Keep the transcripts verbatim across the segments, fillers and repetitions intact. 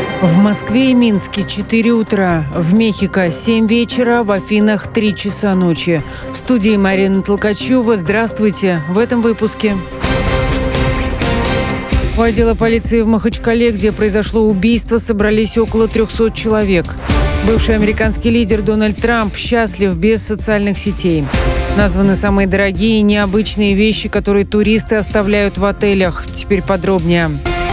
В Москве и Минске четыре утра, в Мехико семь вечера, в Афинах три часа ночи. В студии Марина Толкачева. Здравствуйте. В этом выпуске. У отдела полиции в Махачкале, где произошло убийство, собрались около трехсот человек. Бывший американский лидер Дональд Трамп счастлив без социальных сетей. Названы самые дорогие и необычные вещи, которые туристы оставляют в отелях. Теперь подробнее.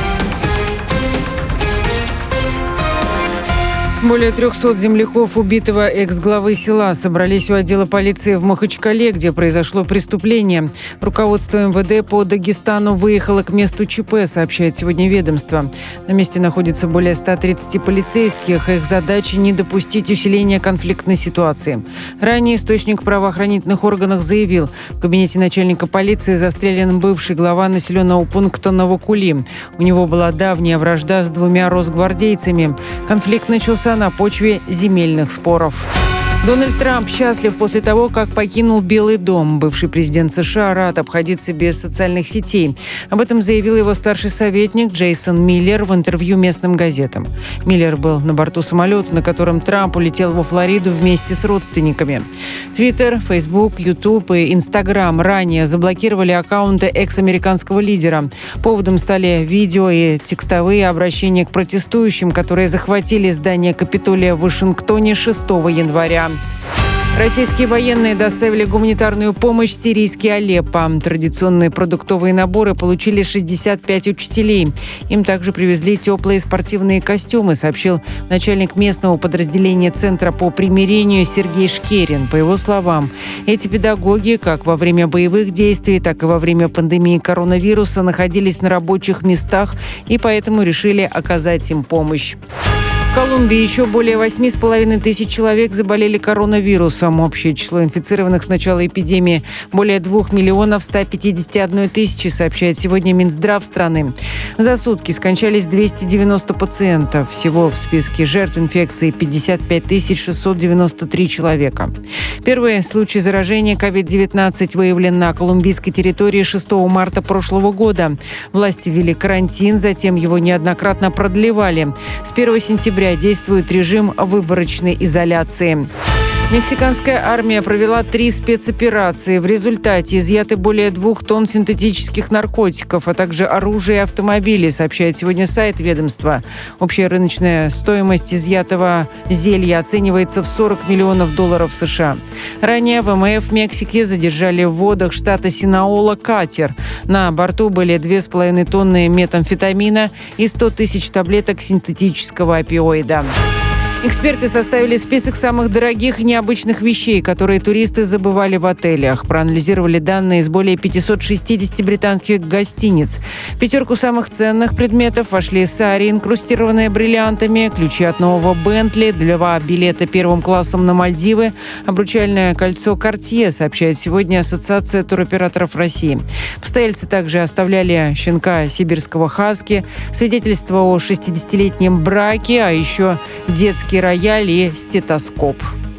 Более трехсот земляков убитого экс-главы села собрались у отдела полиции в Махачкале, где произошло преступление. Руководство эм вэ дэ по Дагестану выехало к месту ЧП, сообщает сегодня ведомство. На месте находится более ста тридцати полицейских. Их задача – не допустить усиления конфликтной ситуации. Ранее источник в правоохранительных органах заявил, в кабинете начальника полиции застрелен бывший глава населенного пункта Новокули. У него была давняя вражда с двумя росгвардейцами. Конфликт начался на почве земельных споров. Дональд Трамп счастлив после того, как покинул Белый дом. Бывший президент США рад обходиться без социальных сетей. Об этом заявил его старший советник Джейсон Миллер в интервью местным газетам. Миллер был на борту самолета, на котором Трамп улетел во Флориду вместе с родственниками. Твиттер, Фейсбук, Ютуб и Инстаграм ранее заблокировали аккаунты экс-американского лидера. Поводом стали видео и текстовые обращения к протестующим, которые захватили здание Капитолия в Вашингтоне шестого января. Российские военные доставили гуманитарную помощь в сирийский Алеппо. Традиционные продуктовые наборы получили шестьдесят пять учителей. Им также привезли теплые спортивные костюмы, сообщил начальник местного подразделения Центра по примирению Сергей Шкерин. По его словам, эти педагоги как во время боевых действий, так и во время пандемии коронавируса находились на рабочих местах и поэтому решили оказать им помощь. В Колумбии еще более восьми с половиной тысяч человек заболели коронавирусом. Общее число инфицированных с начала эпидемии более двух миллионов ста пятидесяти одной тысячи, сообщает сегодня Минздрав страны. За сутки скончались двести девяносто пациентов. Всего в списке жертв инфекции пятьдесят пять тысяч шестьсот девяносто три человека. Первый случай заражения ковид девятнадцать выявлен на колумбийской территории шестого марта прошлого года. Власти ввели карантин, затем его неоднократно продлевали. С первого сентября действует режим выборочной изоляции. Мексиканская армия провела три спецоперации. В результате изъяты более двух тонн синтетических наркотиков, а также оружие и автомобили, сообщает сегодня сайт ведомства. Общая рыночная стоимость изъятого зелья оценивается в сорок миллионов долларов США. Ранее вэ эм эф Мексики задержали в водах штата Синаола катер. На борту были две с половиной тонны метамфетамина и сто тысяч таблеток синтетического опиоида. Эксперты составили список самых дорогих и необычных вещей, которые туристы забывали в отелях. Проанализировали данные из более пятисот шестидесяти британских гостиниц. В пятерку самых ценных предметов вошли сари, инкрустированные бриллиантами, ключи от нового Бентли, два билета первым классом на Мальдивы, обручальное кольцо Cartier, сообщает сегодня Ассоциация туроператоров России. Постояльцы также оставляли щенка сибирского хаски, свидетельство о шестидесятилетнем браке, а еще детский рояль и стетоскоп.